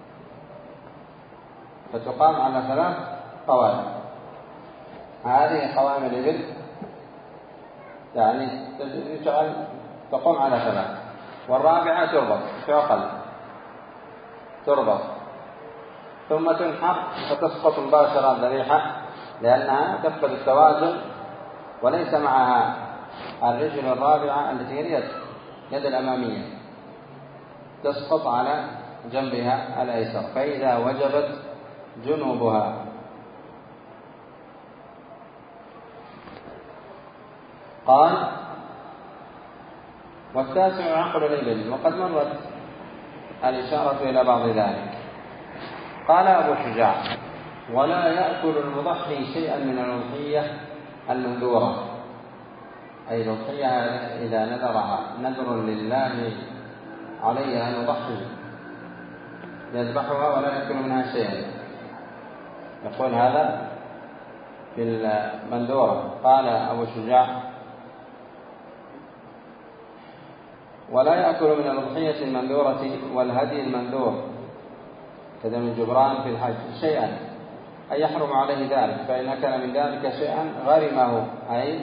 فتقام على ثلاث قوائم. هذه قوائم الإبل يعني تجعل تقوم على ثلاث، والرابعة تربط تعقل تربط ثم تنحر فتسقط مباشرة الذبيحة، لأنها تفقد التوازن وليس معها الرجل الرابعة التي هي اليد يد الأمامية، تسقط على جنبها الأيسر، فإذا وجبت جنوبها. قال: والتاسع عقل الإبل، وقد مرت الإشارة إلى بعض ذلك. قال أبو شجاع: ولا يأكل المضحي شيئا من الأضحية المنذورة، أي الأضحية إذا نذرها نذر لله عليه أن يضحي يذبحها ولا يأكل منها شيئا، يقول هذا في المنذورة. قال أبو شجاع: ولا يأكل من الأضحية المنذورة والهدي المنذور كدم الجبران في الحج شيئا، أي يحرم عليه ذلك، فإن أكل من ذلك شيئا غرمه، أي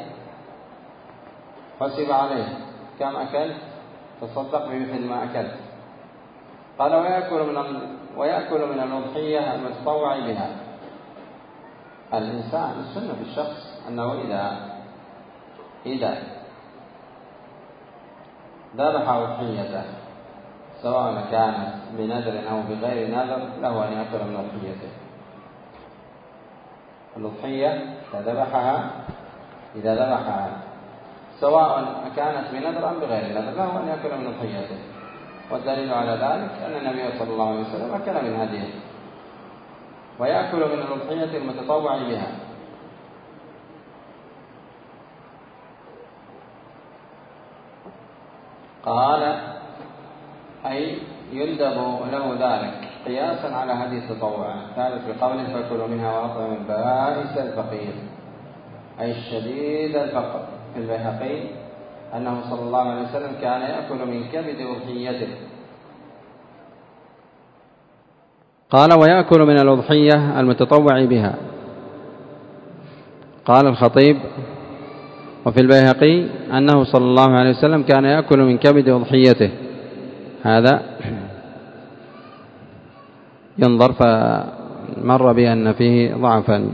حسب عليه، كم أكلت تصدق بمثل ما أكلت. قال: ويأكل من ويأكل من الأضحية المتطوع بها. الإنسان السنة في الشخص أنه إذا إذا ذبح أضحيته سواء كانت بنذر أو بغير نذر له أن يأكل من أضحيته. الأضحية إذا ذبحها إذا ذبحها سواء كانت بنذر أم بغير نذر له أن يأكل من أضحيته. والدليل على ذلك أن النبي صلى الله عليه وسلم أكل من هديه، ويأكل من الأضحية المتطوع بها. قال: أي يندب له ذلك قياسا على هدي التطوع، ثالث بقول: فكلوا منها وأطعموا البائس الفقير، أي الشديد الفقر. في البيهقي أنه صلى الله عليه وسلم كان يأكل من كبد أضحيته. قال: ويأكل من الأضحية المتطوع بها. قال الخطيب: وفي البيهقي أنه صلى الله عليه وسلم كان يأكل من كبد أضحيته. هذا ينظر، فمر بأن فيه ضعفا.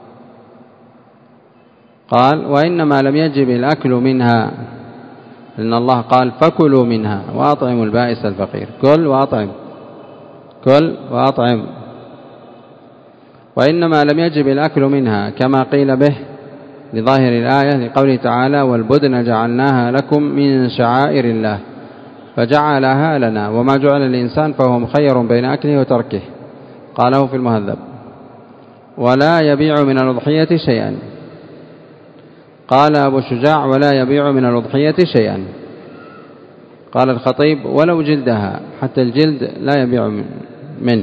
قال: وإنما لم يجب الأكل منها، لأن الله قال: فكلوا منها وأطعموا البائس الفقير. كل وأطعم كل وأطعم. وإنما لم يجب الأكل منها كما قيل به لظاهر الآية لقوله تعالى والبدن جعلناها لكم من شعائر الله فجعلها لنا وما جعل الإنسان فهو مخير بين أكله وتركه. قاله في المهذب. ولا يبيع من الأضحية شيئا. قال أبو شجاع ولا يبيع من الأضحية شيئا. قال الخطيب ولو جلدها حتى الجلد لا يبيع منه،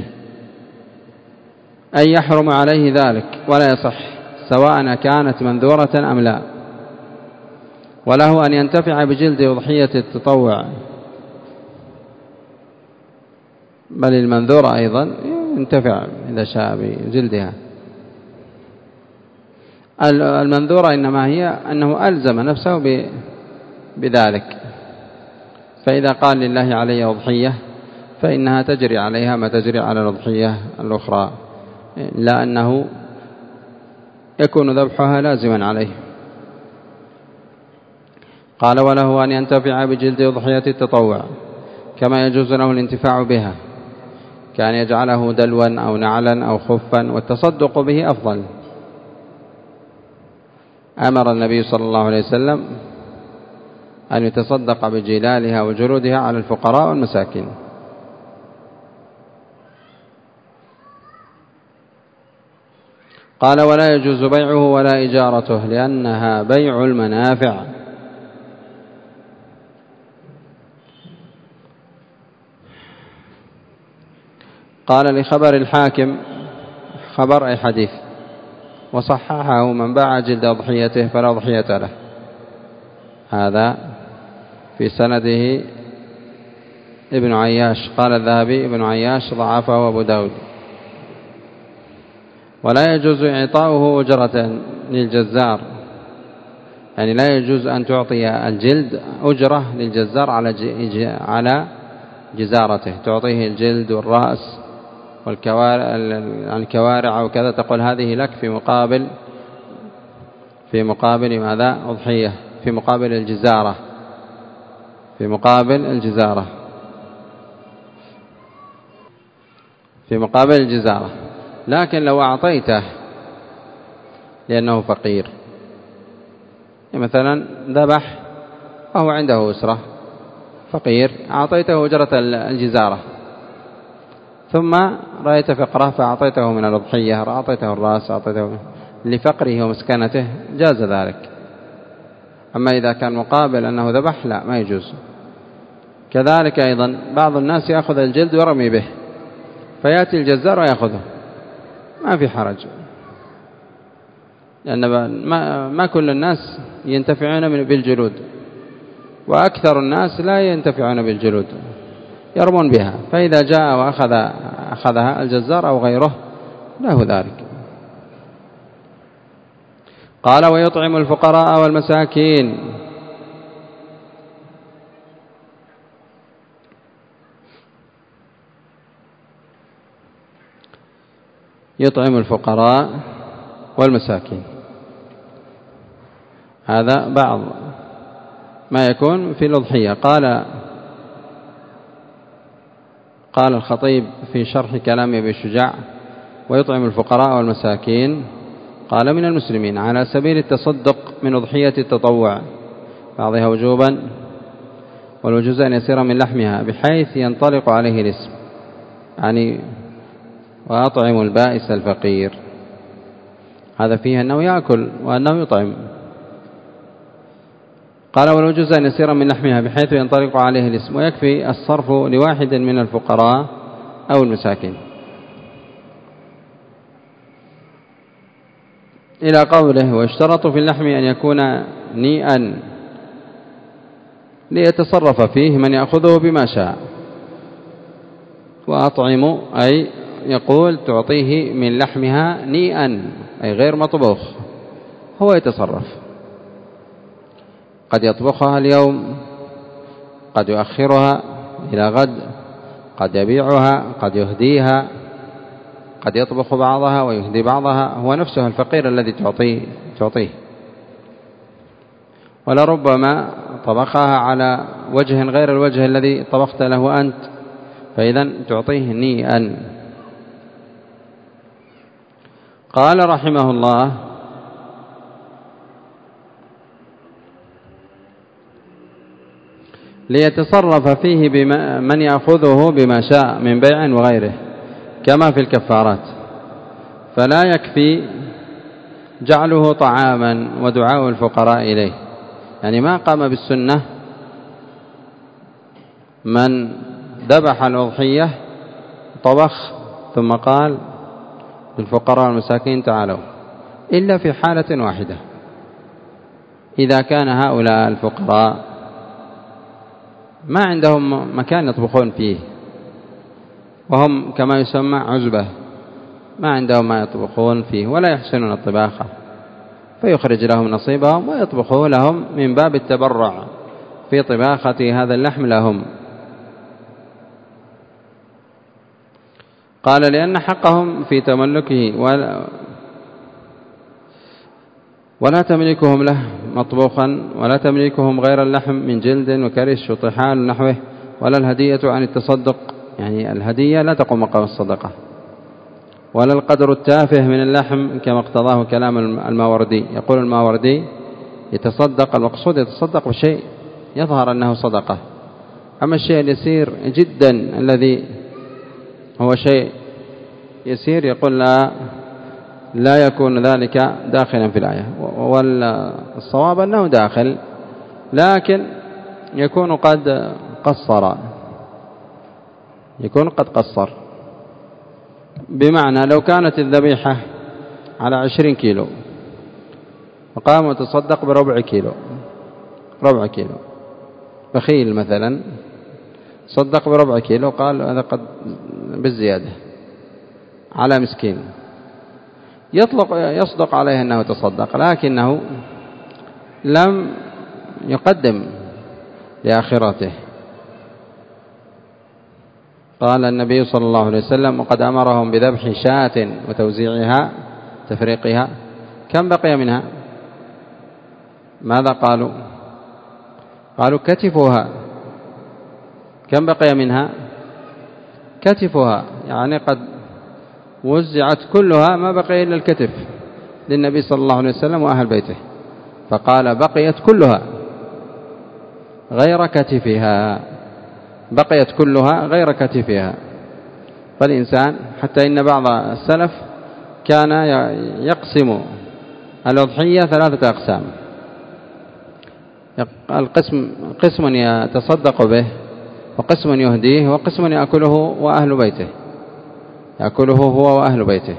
أي يحرم عليه ذلك ولا يصح سواء كانت منذورة أم لا. وله أن ينتفع بجلد أضحية التطوع، بل المنذورة أيضا ينتفع إذا شاء بجلدها. المنذورة إنما هي أنه ألزم نفسه بذلك، فإذا قال لله علي أضحية فإنها تجري عليها ما تجري على الأضحية الأخرى، لا أنه يكون ذبحها لازما عليه. قال وله أن ينتفع بجلد أضحية التطوع كما يجوز له الانتفاع بها، كان يجعله دلوا أو نعلا أو خفا، والتصدق به أفضل. أمر النبي صلى الله عليه وسلم أن يتصدق بجلالها وجلودها على الفقراء والمساكين. قال ولا يجوز بيعه ولا إجارته لأنها بيع المنافع. قال لخبر الحاكم خبر أي حديث وصححه من باع جلد أضحيته فلا أضحية له. هذا في سنده ابن عياش. قال الذهبي ابن عياش ضعفه أبو داود. ولا يجوز إعطاؤه أجرة للجزار، يعني لا يجوز أن تعطي الجلد أجرة للجزار على على جزارته، تعطيه الجلد والرأس والكوارع وكذا، تقول هذه لك في مقابل في مقابل ماذا؟ أضحية، في مقابل الجزارة، في مقابل الجزارة في مقابل الجزارة. لكن لو أعطيته لأنه فقير، مثلا ذبح وهو عنده أسرة فقير، أعطيته أجرة الجزارة ثم رأيت فقره فأعطيته من الأضحية، أعطيته الرأس، أعطيته لفقره ومسكنته، جاز ذلك. أما إذا كان مقابل أنه ذبح لا، ما يجوز. كذلك أيضا بعض الناس يأخذ الجلد ويرمي به، فيأتي الجزار ويأخذه، ما في حرج، لأن ما, ما كل الناس ينتفعون بالجلود، وأكثر الناس لا ينتفعون بالجلود، يرمون بها، فإذا جاء وأخذ أخذها الجزار أو غيره له ذلك. قال ويطعم الفقراء والمساكين. يطعم الفقراء والمساكين، هذا بعض ما يكون في الأضحية. قال قال الخطيب في شرح كلام أبي شجاع ويطعم الفقراء والمساكين، قال من المسلمين على سبيل التصدق من أضحية التطوع، بعضها وجوبا والوجوز أن يسير من لحمها بحيث ينطلق عليه الاسم، يعني وأطعم البائس الفقير، هذا فيه أنه يأكل وأنه يطعم. قال والوجوز أن يسير من لحمها بحيث ينطلق عليه الاسم، ويكفي الصرف لواحد من الفقراء أو المساكين. إلى قوله ويشترط في اللحم أن يكون نيئا ليتصرف فيه من يأخذه بما شاء. وأطعم أي يقول تعطيه من لحمها نيئا أي غير مطبوخ، هو يتصرف، قد يطبخها اليوم، قد يؤخرها إلى غد، قد يبيعها، قد يهديها، قد يطبخ بعضها ويهدي بعضها، هو نفسه الفقير الذي تعطيه تعطيه ولربما طبخها على وجه غير الوجه الذي طبخت له أنت، فإذا تعطيه نيئا. قال رحمه الله: ليتصرف فيه بما من يأخذه بما شاء من بيع وغيره كما في الكفارات، فلا يكفي جعله طعاما ودعاء الفقراء إليه. يعني ما قام بالسنة من ذبح الأضحية طبخ ثم قال للفقراء والمساكين تعالوا، إلا في حالة واحدة، إذا كان هؤلاء الفقراء ما عندهم مكان يطبخون فيه، وهم كما يسمى عزبة، ما عندهم ما يطبخون فيه ولا يحسنون الطباخة، فيخرج لهم نصيبهم ويطبخوا لهم من باب التبرع في طباخة هذا اللحم لهم. قال: لأن حقهم في تملكه ولا, ولا تملكهم له مطبوخا، ولا تملكهم غير اللحم من جلد وكرش وطحال ونحوه، ولا الهدية عن التصدق، يعني الهدية لا تقوم مقام الصدقة، ولا القدر التافه من اللحم كما اقتضاه كلام الماوردي. يقول الماوردي: يتصدق، المقصود يتصدق بشيء يظهر أنه صدقة، أما الشيء اليسير جدا الذي هو شيء يسير يقول لا لا يكون ذلك داخلا في الآية، والصواب أنه داخل، لكن يكون قد قصر، يكون قد قصر، بمعنى لو كانت الذبيحة على عشرين كيلو وقام وتصدق بربع كيلو، ربع كيلو بخيل مثلا صدق بربع كيلو، قال هذا قد بالزيادة على مسكين، يطلق يصدق عليه أنه تصدق، لكنه لم يقدم لآخرته. قال النبي صلى الله عليه وسلم: وقد أمرهم بذبح شاة وتوزيعها تفريقها. كم بقي منها؟ ماذا قالوا؟ قالوا كتفها. كم بقي منها؟ كتفها، يعني قد وزعت كلها، ما بقي إلا الكتف للنبي صلى الله عليه وسلم وأهل بيته، فقال بقيت كلها غير كتفها، بقيت كلها غير كتفها. فالإنسان حتى إن بعض السلف كان يقسم الأضحية ثلاثة أقسام: القسم قسم يتصدق به، وقسم يهديه، وقسم يأكله وأهل بيته، يأكله هو وأهل بيته.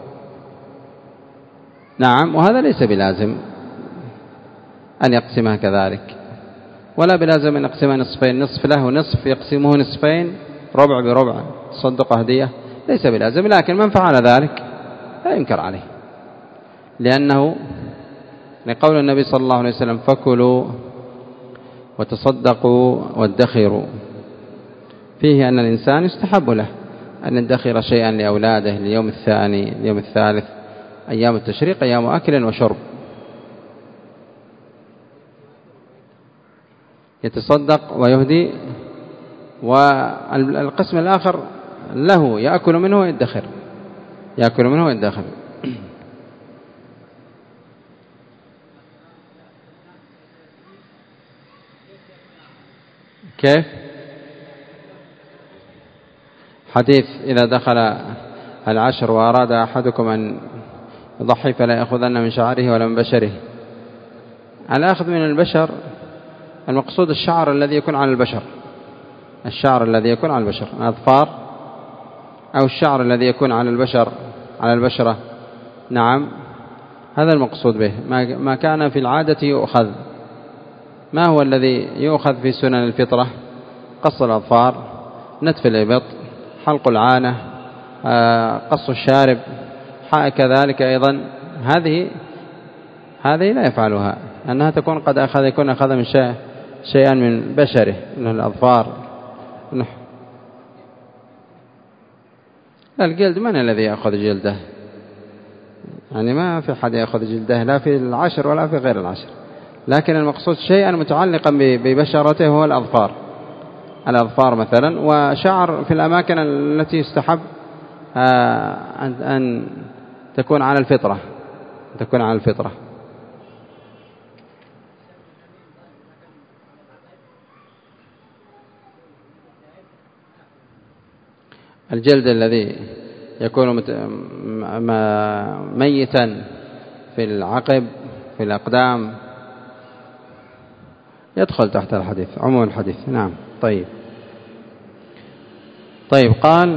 نعم، وهذا ليس بلازم أن يقسمها كذلك، ولا بلازم أن يقسمها نصفين، نصف له ونصف يقسمه نصفين، ربع بربع تصدق هدية، ليس بلازم، لكن من فعل ذلك لا ينكر عليه، لأنه لقول النبي صلى الله عليه وسلم: فكلوا وتصدقوا وادخروا، فيه أن الإنسان يستحب له أن يدخر شيئا لأولاده ليوم الثاني اليوم الثالث، أيام التشريق أيام أكل وشرب، يتصدق ويهدي، والقسم الآخر له يأكل منه ويدخر، يأكل منه ويدخر. كيف؟ حديث: إذا دخل العشر وأراد أحدكم أن يضحي فلا يأخذن من شعره ولا من بشره. الأخذ من البشر المقصود الشعر الذي يكون على البشر، الشعر الذي يكون على البشر، الأظفار أو الشعر الذي يكون على البشر على البشرة. نعم، هذا المقصود به، ما كان في العادة يؤخذ. ما هو الذي يؤخذ في سنن الفطرة؟ قص الأظفار، نتف الإبط، حلق العانة، قص الشارب، كذلك أيضا هذه هذه لا يفعلها، أنها تكون قد أخذ يكون أخذ من شيء شيئا من بشره من الأظفار. الجلد من الذي يأخذ جلده؟ يعني ما في حد يأخذ جلده لا في العشر ولا في غير العشر، لكن المقصود شيئا متعلقا ببشرته هو الأظفار، الأظفار مثلا، وشعر في الأماكن التي يستحب أن تكون على الفطرة تكون على الفطرة. الجلد الذي يكون ميتا في العقب في الأقدام يدخل تحت الحديث، عموم الحديث. نعم. طيب طيب قال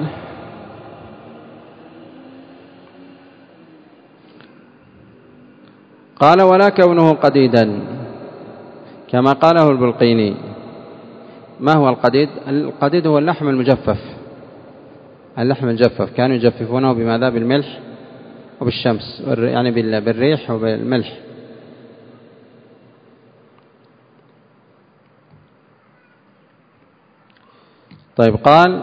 قال ولا كونه قديدا كما قاله البلقيني. ما هو القديد؟ القديد هو اللحم المجفف، اللحم المجفف كانوا يجففونه بماذا؟ بالملح وبالشمس، يعني بالريح وبالملح. طيب قال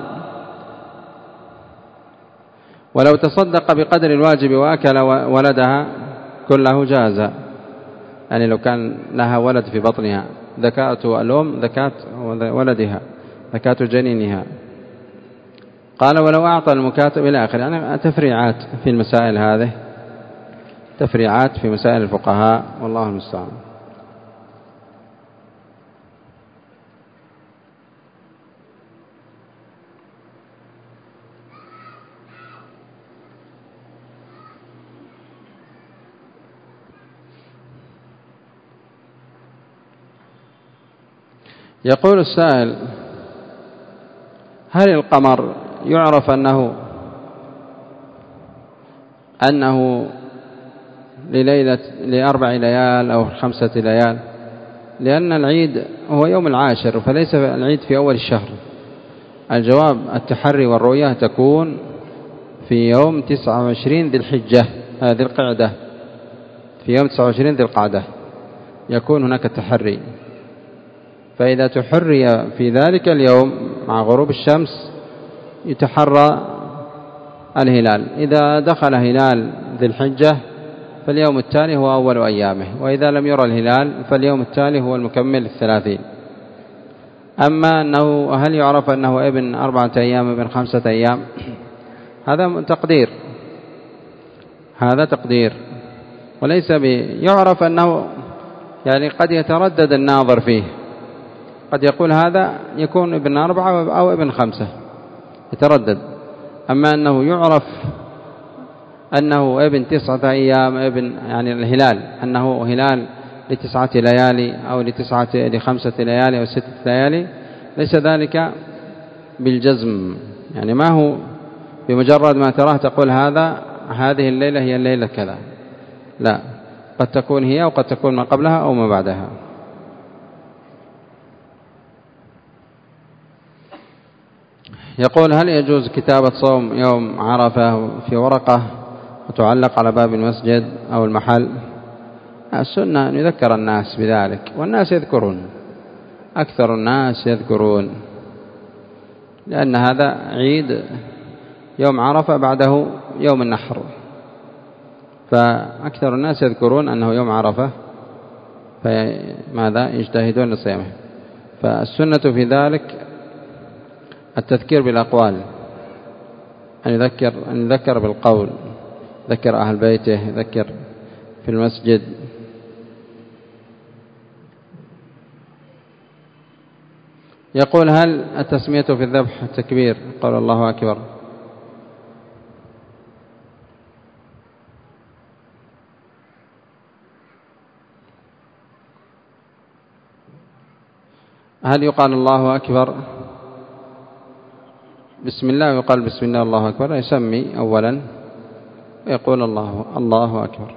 ولو تصدق بقدر الواجب وأكل ولدها كله جاز، يعني لو كان لها ولد في بطنها زكاة الأم زكاة ولدها زكاة جنينها. قال ولو أعطى المكاتب إلى آخر، يعني تفريعات في المسائل هذه، تفريعات في مسائل الفقهاء والله المستعان. يقول السائل هل القمر يعرف أنه أنه لليلة لأربع ليال أو خمسة ليال؟ لأن العيد هو يوم العاشر فليس العيد في أول الشهر. الجواب التحري والرؤية تكون في يوم تسعة وعشرين ذي الحجة ذي القعدة، في يوم تسعة وعشرين ذي القعدة يكون هناك التحري. فإذا تحري في ذلك اليوم مع غروب الشمس يتحرى الهلال. إذا دخل هلال ذي الحجة فاليوم التالي هو أول أيامه، وإذا لم يرى الهلال فاليوم التالي هو المكمل الثلاثين. أما أنه هل يعرف أنه ابن أربعة أيام ابن خمسة أيام، هذا تقدير، هذا تقدير وليس بيعرف أنه، يعني قد يتردد الناظر فيه، قد يقول هذا يكون ابن أربعة أو ابن خمسة، يتردد. أما أنه يعرف أنه ابن تسعة أيام ابن، يعني الهلال أنه هلال لتسعة ليالي أو لتسعة لخمسة ليالي أو ستة ليالي، ليس ذلك بالجزم، يعني ما هو بمجرد ما تراه تقول هذا هذه الليلة هي الليلة كذا، لا، قد تكون هي وقد تكون ما قبلها أو ما بعدها. يقول هل يجوز كتابة صوم يوم عرفة في ورقة وتعلق على باب المسجد أو المحل؟ السنة أن يذكر الناس بذلك، والناس يذكرون، أكثر الناس يذكرون، لأن هذا عيد يوم عرفة بعده يوم النحر، فأكثر الناس يذكرون أنه يوم عرفة، فماذا يجتهدون لصيامه. فالسنة في ذلك التذكير بالأقوال، أن يذكر أن يذكر بالقول، ذكر أهل بيته، ذكر في المسجد. يقول هل التسمية في الذبح التكبير قال الله أكبر؟ هل يقال الله أكبر بسم الله ويقال بسم الله الله أكبر؟ يسمي أولا ويقول الله الله أكبر.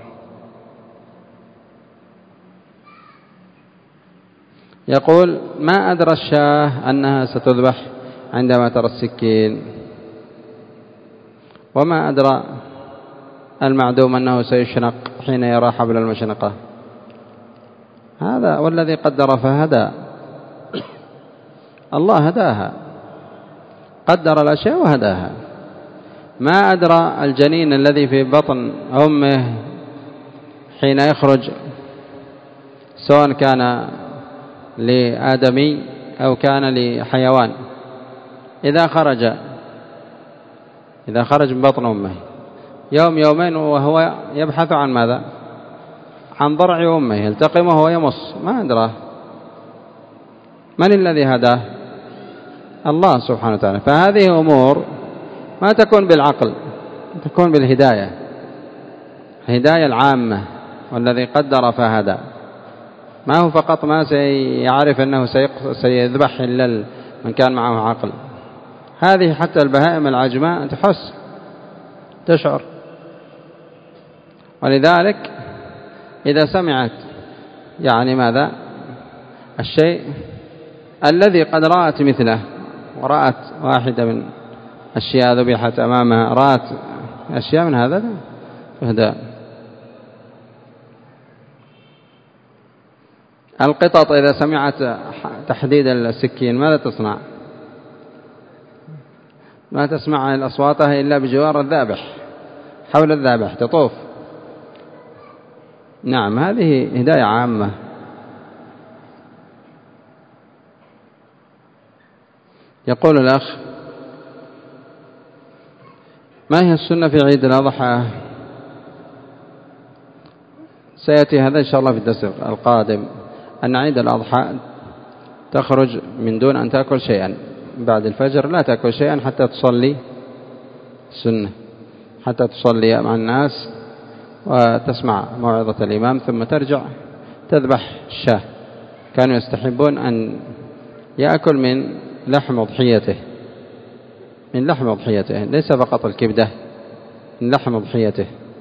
يقول ما أدرى الشاة أنها ستذبح عندما ترى السكين، وما أدرى المعدوم أنه سيشنق حين يرى حبل المشنقة؟ هذا والذي قدر فهدى، الله هداها، قدر الأشياء وهداها. ما أدرى الجنين الذي في بطن أمه حين يخرج، سواء كان لآدمي أو كان لحيوان، إذا خرج إذا خرج من بطن أمه يوم يومين وهو يبحث عن ماذا؟ عن ضرع أمه، يلتقمه وهو يمص، ما أدراه. من الذي هداه؟ الله سبحانه وتعالى. فهذه أمور ما تكون بالعقل، تكون بالهداية، الهداية العامة، والذي قدر فهدى. ما هو فقط ما سيعرف أنه سيذبح إلا من كان معه عقل. هذه حتى البهائم العجماء تحس، تشعر. ولذلك إذا سمعت يعني ماذا الشيء الذي قد رأت مثله، ورأت واحدة من أشياء ذبحت أمامها، رأت أشياء من هذا فهدى. القطط إذا سمعت تحديد السكين ماذا تصنع؟ ما تسمع الأصواتها إلا بجوار الذابح، حول الذابح تطوف. نعم، هذه هداية عامة. يقول الأخ: ما هي السنة في عيد الأضحى؟ سيأتي هذا إن شاء الله في الدرس القادم، أن عيد الأضحى تخرج من دون أن تأكل شيئا بعد الفجر، لا تأكل شيئا حتى تصلي السنة، حتى تصلي مع الناس وتسمع موعظة الإمام، ثم ترجع تذبح الشاة. كانوا يستحبون أن يأكل من لحم أضحيته، من لحم أضحيته، ليس فقط الكبدة، من لحم أضحيته.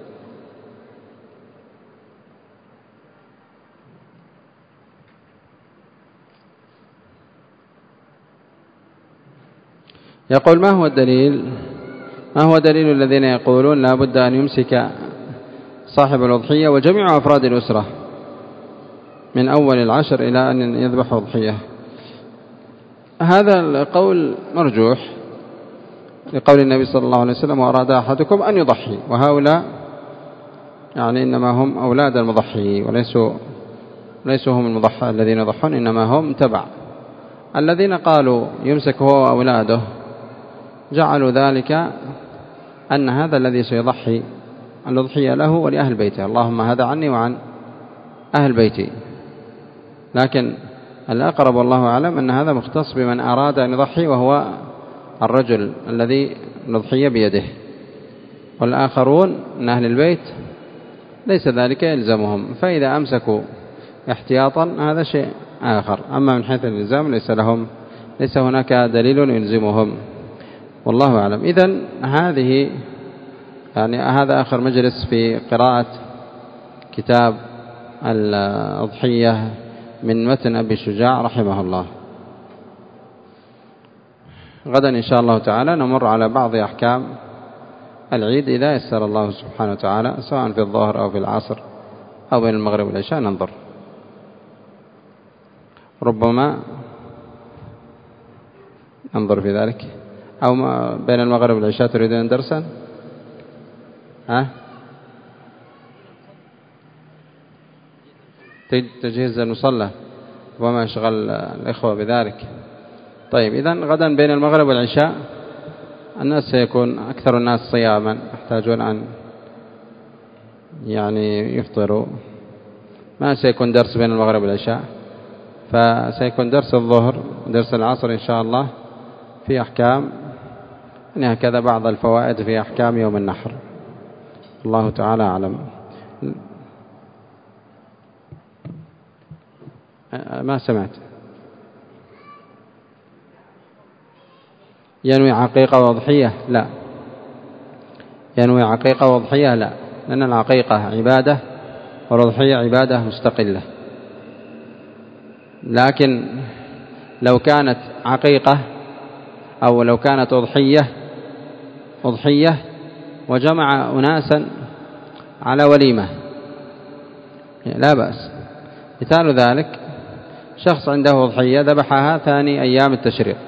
يقول: ما هو الدليل ما هو دليل الذين يقولون لا بد أن يمسك صاحب الأضحية وجميع أفراد الأسرة من أول العشر إلى أن يذبح أضحية؟ هذا القول مرجوح لقول النبي صلى الله عليه وسلم: وأراد أحدكم أن يضحي. وهؤلاء يعني إنما هم أولاد المضحي، وليسوا ليسوا هم المضحى الذين يضحون، إنما هم تبع. الذين قالوا يمسك هو وأولاده جعلوا ذلك أن هذا الذي سيضحي الأضحية له ولأهل بيته، اللهم هذا عني وعن أهل بيتي. لكن الأقرب والله أعلم أن هذا مختص بمن أراد أن يضحي، وهو الرجل الذي الأضحية بيده، والآخرون من أهل البيت ليس ذلك يلزمهم. فإذا أمسكوا احتياطا هذا شيء آخر، أما من حيث الإلزام ليس لهم ليس هناك دليل يلزمهم، والله أعلم. إذن هذه يعني هذا آخر مجلس في قراءة كتاب الأضحية من متن أبي شجاع رحمه الله. غدا إن شاء الله تعالى نمر على بعض أحكام العيد إذا يسر الله سبحانه وتعالى، سواء في الظهر أو في العصر أو بين المغرب والعشاء، ننظر. ربما ننظر في ذلك، أو بين المغرب والعشاء تريدون درسا؟ ها؟ تجهيز المصلى، وما يشغل الإخوة بذلك. طيب، إذن غدا بين المغرب والعشاء الناس سيكون أكثر الناس صياما، يحتاجون أن يعني يفطروا. ما سيكون درس بين المغرب والعشاء، فسيكون درس الظهر ودرس العصر إن شاء الله في أحكام، يعني هكذا بعض الفوائد في أحكام يوم النحر. الله تعالى أعلم. ما سمعت. ينوي عقيقة وأضحية؟ لا. ينوي عقيقة وأضحية؟ لا، لأن العقيقة عبادة والأضحية عبادة مستقلة. لكن لو كانت عقيقة أو لو كانت أضحية أضحية وجمع أناسا على وليمة لا بأس. مثال ذلك شخص عنده أضحية ذبحها ثاني أيام التشريق،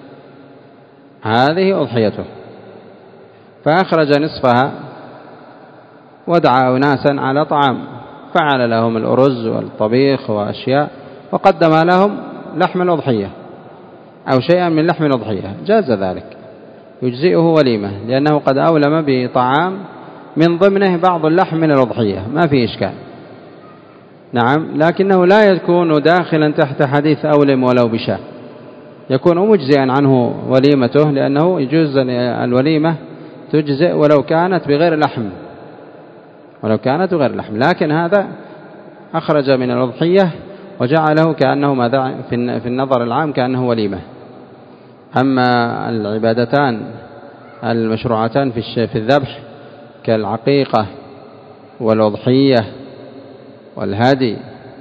هذه أضحيته، فأخرج نصفها ودعا أناسا على طعام، فعل لهم الأرز والطبيخ وأشياء، وقدم لهم لحم الأضحية أو شيئا من لحم الأضحية، جاز ذلك، يجزئه وليمة، لأنه قد أولم بطعام من ضمنه بعض اللحم من الأضحية ما في إشكال، نعم، لكنه لا يكون داخلا تحت حديث أولم ولو بشاة، يكون مجزئا عنه وليمته، لأنه يجوز الوليمة تجزئ ولو كانت بغير لحم، ولو كانت بغير لحم، لكن هذا أخرج من الأضحية وجعله كأنه ماذا في النظر العام كأنه وليمة. أما العبادتان المشروعتان في الذبح كالعقيقة والأضحية والهدي،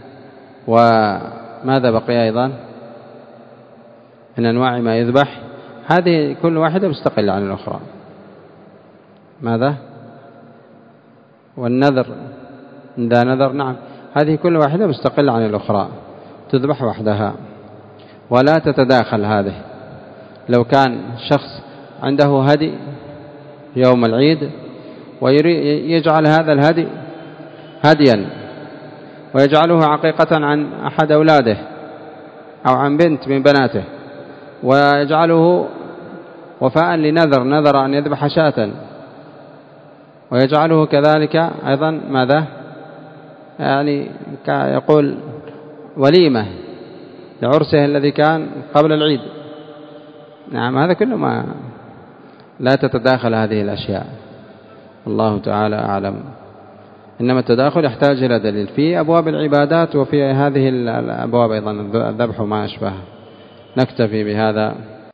وماذا بقي أيضا من أنواع ما يذبح، هذه كل واحدة مستقلة عن الأخرى. ماذا؟ والنذر، إذا نذر، نعم، هذه كل واحدة مستقلة عن الأخرى تذبح وحدها ولا تتداخل. هذه لو كان شخص عنده هدي يوم العيد ويجعل هذا الهدي هديا ويجعله عقيقة عن أحد أولاده أو عن بنت من بناته، ويجعله وفاء لنذر نذر أن يذبح شاة، ويجعله كذلك أيضا ماذا يعني يقول وليمة لعرسه الذي كان قبل العيد، نعم، هذا كله ما لا تتداخل هذه الأشياء، الله تعالى أعلم. إنما التداخل يحتاج إلى دليل في أبواب العبادات وفي هذه الأبواب أيضا الذبح وما أشبه. نكتفي بهذا.